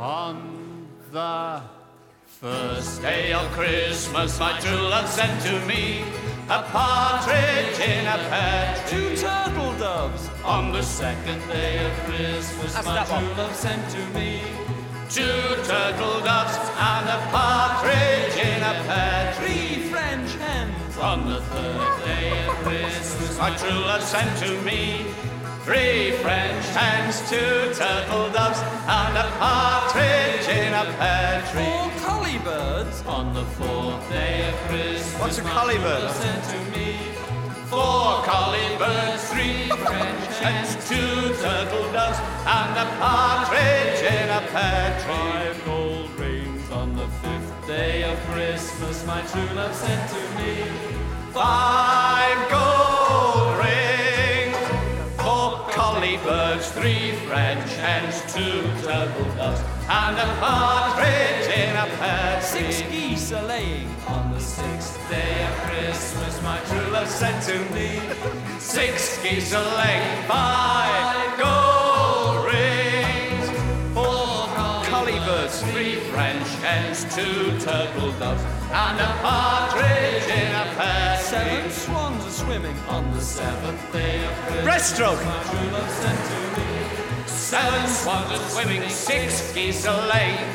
On the first day of Christmas, my true love sent to me a partridge in a pear tree. 2 turtle doves. On the second day of Christmas, That's my that true one. love sent to me 2 turtle doves and a partridge in a pear tree. 3 French hens. On the third day of Christmas, my true love sent to me 3 French hens, 2 turtle doves, and a partridge in a pear tree. 4 collie birds. On the 4th day of Christmas, What's a my collie true bird? love sent to me 4 collie birds, 3 French hens, 2 turtle doves, and a partridge in a pear tree. 5 gold rings. On the 5th day of Christmas, my true love sent to me 5 gold rings, 4 collie birds, 3 French hens, 2 turtle doves, and a partridge in a pear tree. 6 geese a laying. On the 6th day of Christmas, my true love sent to me 6 geese a laying, 5 gold rings, 4 collie birds, 3 French hens, 2 turtle doves, and a partridge in a pear tree. 7 swans are swimming. On the 7th day of Christmas, Breaststroke. my true love sent to me 7 swans are swimming, 6 geese a laying,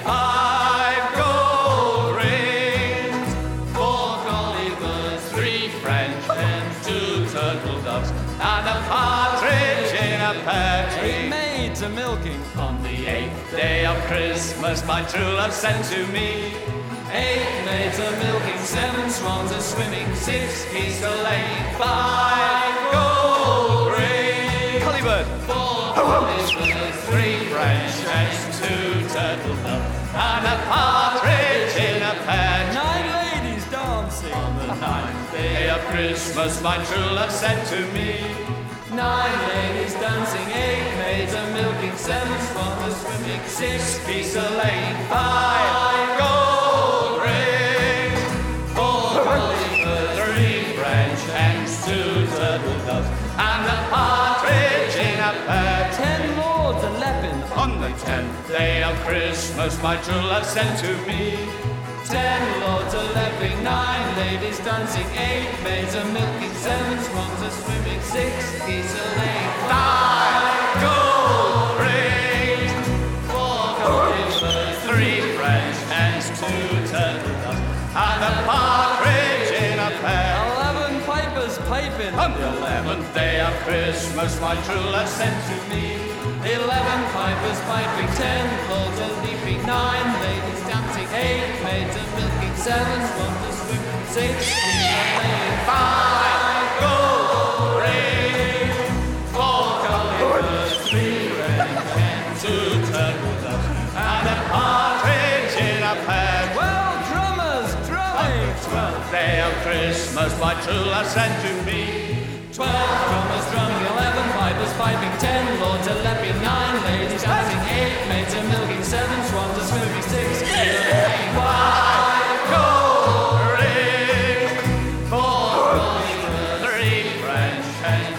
5 gold rings, 4 collie birds, 3 French hens, 2 turtle doves, and a partridge in a pear 8 tree. maids are milking. On the 8th day of Christmas, my true love sent to me 8 maids are milking, 7 swans are swimming, 6 geese are laying, 5 gold rings, Collie bird. 4 collie birds, 3 French hens, 2 turtle doves, and a partridge in a pear tree. 9 ladies dancing. On the 9th day of Christmas, my true love sent to me 9 ladies dancing, 8 maids are milking, 7 swans are swimming, 6 geese are laying, 5 gold rings, 4 collie birds, 3 French hens, 2 turtle doves, and a partridge in a pear tree. 10 lords are lepping. On the 10th day of Christmas, my true love sent to me 10 lords are leaping, 9 ladies dancing, 8 maids are milking, 7 swans are swimming, 6 geese are laying, 5 gold rings, 4 collie birds, 3 French hens, 2 turtle doves, and a partridge in a pear. 11 pipers piping. On the 11th day of Christmas, my true love sent to me 11 pipers piping, 10 lords are leaping, 9 ladies dancing, 8 maids are milking, 7 swans are swimming, 6 geese are laying, 5 gold rings, 4 collie birds, 3 French hens, 2 turtle doves, and a partridge in a pear. Well, drummers drumming. 12th day of Christmas, my true love sent to me 12 drummers drumming, 11 pipers piping, 10 lords are leaping, 9 ladies dancing, 8 maids are milking, 7 swans are swimming, 6 geese are laying, 5 gold rings, 4 collie birds, 3 French hens,